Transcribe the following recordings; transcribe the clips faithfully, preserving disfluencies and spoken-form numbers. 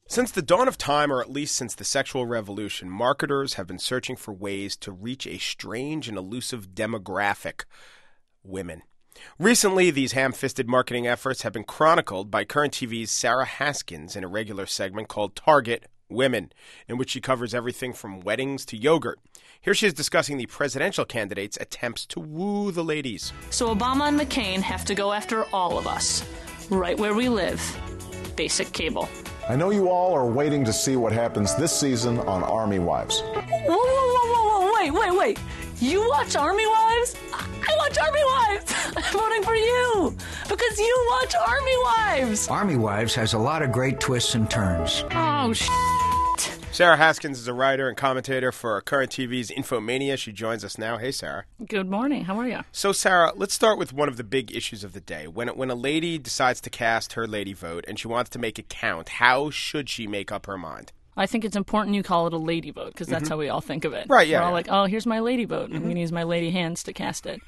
Since the dawn of time, or at least since the sexual revolution, marketers have been searching for ways to reach a strange and elusive demographic, women. Recently, these ham-fisted marketing efforts have been chronicled by Current T V's Sarah Haskins in a regular segment called Target Women, in which she covers everything from weddings to yogurt. Here she is discussing the presidential candidates' attempts to woo the ladies. So Obama and McCain have to go after all of us, right where we live. Basic cable. I know you all are waiting to see what happens this season on Army Wives. Whoa, whoa, whoa, whoa, whoa, wait, wait, wait. You watch Army Wives? I watch Army Wives. I'm voting for you because you watch Army Wives. Army Wives has a lot of great twists and turns. Oh, shit. Sarah Haskins is a writer and commentator for Current T V's Infomania. She joins us now. Hey, Sarah. Good morning. How are you? So, Sarah, let's start with one of the big issues of the day. When when a lady decides to cast her lady vote and she wants to make it count, how should she make up her mind? I think it's important you call it a lady vote because that's mm-hmm. how we all think of it. Right, yeah. We're all yeah. like, oh, here's my lady vote. Mm-hmm. I'm going to use my lady hands to cast it.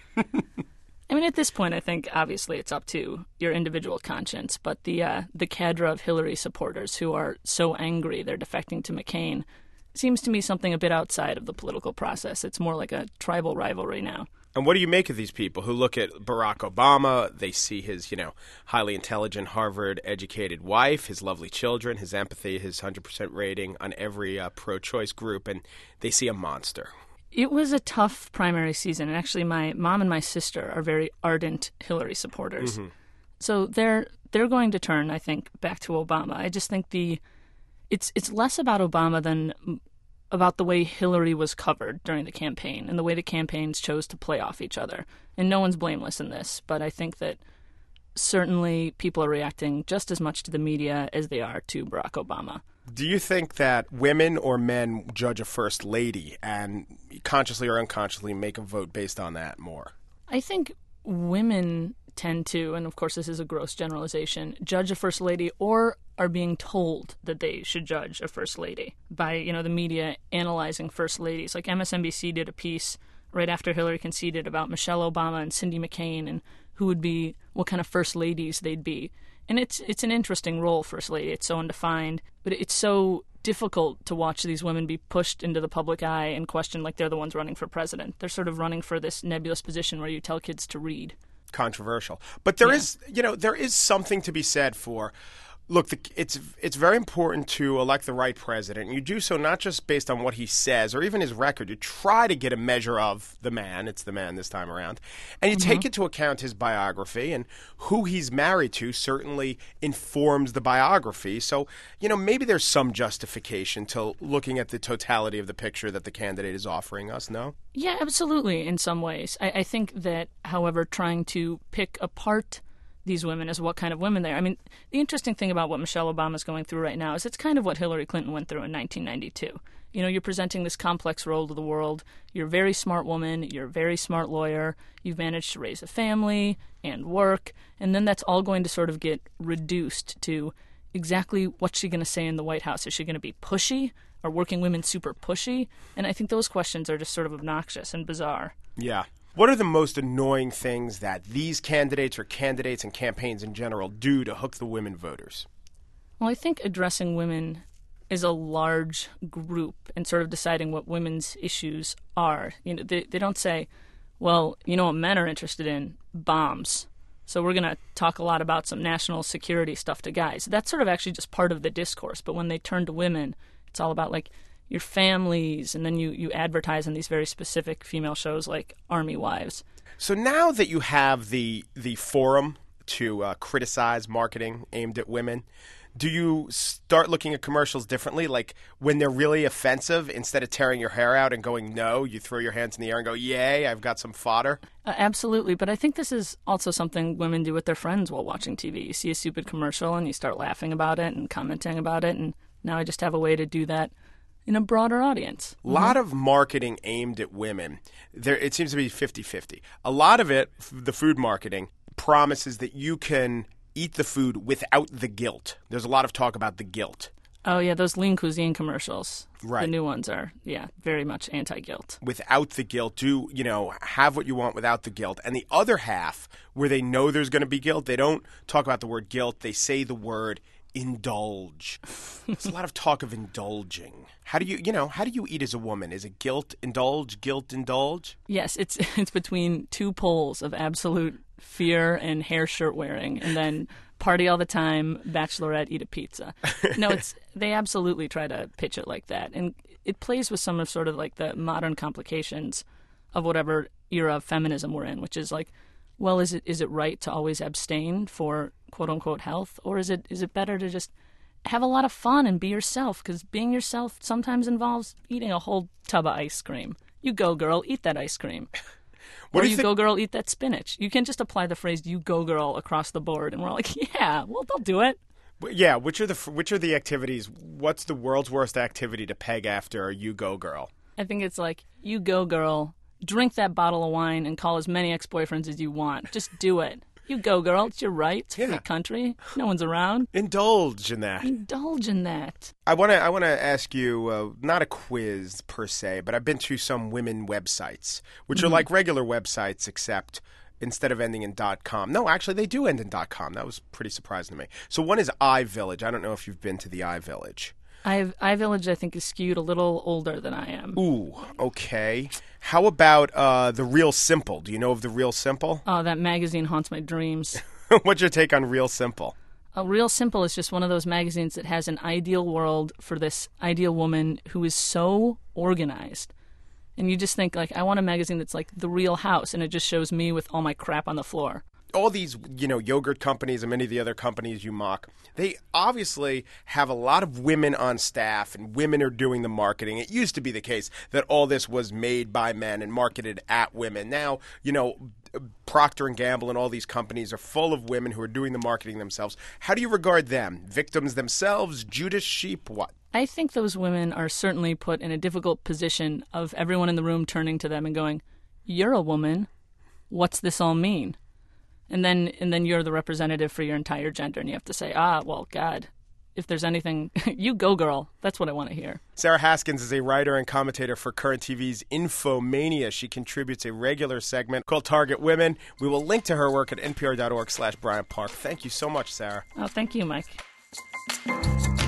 I mean, at this point, I think obviously it's up to your individual conscience, but the uh, the cadre of Hillary supporters who are so angry they're defecting to McCain seems to me something a bit outside of the political process. It's more like a tribal rivalry now. And what do you make of these people who look at Barack Obama, they see his, you know, highly intelligent, Harvard-educated wife, his lovely children, his empathy, his one hundred percent rating on every uh, pro-choice group, and they see a monster? It was a tough primary season, and actually my mom and my sister are very ardent Hillary supporters. Mm-hmm. So they're they're going to turn, I think, back to Obama. I just think the it's it's less about Obama than about the way Hillary was covered during the campaign and the way the campaigns chose to play off each other. And no one's blameless in this, but I think that certainly people are reacting just as much to the media as they are to Barack Obama. Do you think that women or men judge a first lady and consciously or unconsciously make a vote based on that more? I think women tend to, and of course this is a gross generalization, judge a first lady or are being told that they should judge a first lady by, you know, the media analyzing first ladies. Like M S N B C did a piece right after Hillary conceded about Michelle Obama and Cindy McCain and who would be, what kind of first ladies they'd be. And it's it's an interesting role, first lady. It's so undefined, but it's so difficult to watch these women be pushed into the public eye and questioned like they're the ones running for president. They're sort of running for this nebulous position where you tell kids to read. Controversial. But there yeah. is, you know, there is something to be said for, look, the, it's it's very important to elect the right president. You do so not just based on what he says or even his record. You try to get a measure of the man. It's the man this time around. And you mm-hmm. take into account his biography, and who he's married to certainly informs the biography. So, you know, maybe there's some justification to looking at the totality of the picture that the candidate is offering us, no? Yeah, absolutely, in some ways. I, I think that, however, trying to pick apart these women as what kind of women they are. I mean, the interesting thing about what Michelle Obama is going through right now is it's kind of what Hillary Clinton went through in nineteen ninety-two. You know, you're presenting this complex role to the world. You're a very smart woman. You're a very smart lawyer. You've managed to raise a family and work. And then that's all going to sort of get reduced to exactly what's she going to say in the White House. Is she going to be pushy? Are working women super pushy? And I think those questions are just sort of obnoxious and bizarre. Yeah. What are the most annoying things that these candidates or candidates and campaigns in general do to hook the women voters? Well, I think addressing women is a large group and sort of deciding what women's issues are. You know, they, they don't say, well, you know what men are interested in? Bombs. So we're going to talk a lot about some national security stuff to guys. That's sort of actually just part of the discourse. But when they turn to women, it's all about, like, your families, and then you, you advertise on these very specific female shows like Army Wives. So now that you have the the forum to uh, criticize marketing aimed at women, do you start looking at commercials differently? Like when they're really offensive, instead of tearing your hair out and going no, you throw your hands in the air and go, yay, I've got some fodder? Uh, absolutely. But I think this is also something women do with their friends while watching T V. You see a stupid commercial and you start laughing about it and commenting about it, and now I just have a way to do that in a broader audience. A lot mm-hmm. of marketing aimed at women, there it seems to be fifty-fifty. A lot of it, the food marketing, promises that you can eat the food without the guilt. There's a lot of talk about the guilt. Oh, yeah, those lean cuisine commercials. Right. The new ones are, yeah, very much anti-guilt. Without the guilt. Do, you know, have what you want without the guilt. And the other half, where they know there's going to be guilt, they don't talk about the word guilt. They say the word indulge. There's a lot of talk of indulging. How do you, you know, how do you eat as a woman? Is it guilt, indulge, guilt, indulge? Yes, it's it's between two poles of absolute fear and hair shirt wearing, and then party all the time, bachelorette, eat a pizza. No, it's they absolutely try to pitch it like that, and it plays with some of sort of like the modern complications of whatever era of feminism we're in, which is like, well, is it is it right to always abstain for quote unquote health, or is it is it better to just have a lot of fun and be yourself? Because being yourself sometimes involves eating a whole tub of ice cream. You go, girl, eat that ice cream. What or do you, you think- go, girl, eat that spinach. You can just apply the phrase "you go, girl" across the board, and we're like, yeah, well, they'll do it. Yeah, which are the which are the activities? What's the world's worst activity to peg after you go, girl? I think it's like, you go, girl, drink that bottle of wine and call as many ex-boyfriends as you want. Just do it. You go, girl. It's your right. It's a free Yeah. country. No one's around. Indulge in that. Indulge in that. I want to I want to ask you, uh, not a quiz per se, but I've been to some women websites, which are like regular websites, except instead of ending in .com. No, actually, they do end in .com. That was pretty surprising to me. So one is iVillage. I don't know if you've been to the iVillage. I iVillage, I think, is skewed a little older than I am. Ooh, okay. How about uh, The Real Simple? Do you know of The Real Simple? Oh, that magazine haunts my dreams. What's your take on Real Simple? A Real Simple is just one of those magazines that has an ideal world for this ideal woman who is so organized. And you just think, like, I want a magazine that's like The Real House, and it just shows me with all my crap on the floor. All these, you know, yogurt companies and many of the other companies you mock, they obviously have a lot of women on staff and women are doing the marketing. It used to be the case that all this was made by men and marketed at women. Now, you know, Procter and Gamble and all these companies are full of women who are doing the marketing themselves. How do you regard them? Victims themselves? Judas sheep? What? I think those women are certainly put in a difficult position of everyone in the room turning to them and going, "You're a woman. What's this all mean?" And then and then you're the representative for your entire gender, and you have to say, ah, well, God, if there's anything, you go, girl. That's what I want to hear. Sarah Haskins is a writer and commentator for Current T V's Infomania. She contributes a regular segment called Target Women. We will link to her work at npr.org slash Bryant Park. Thank you so much, Sarah. Oh, thank you, Mike.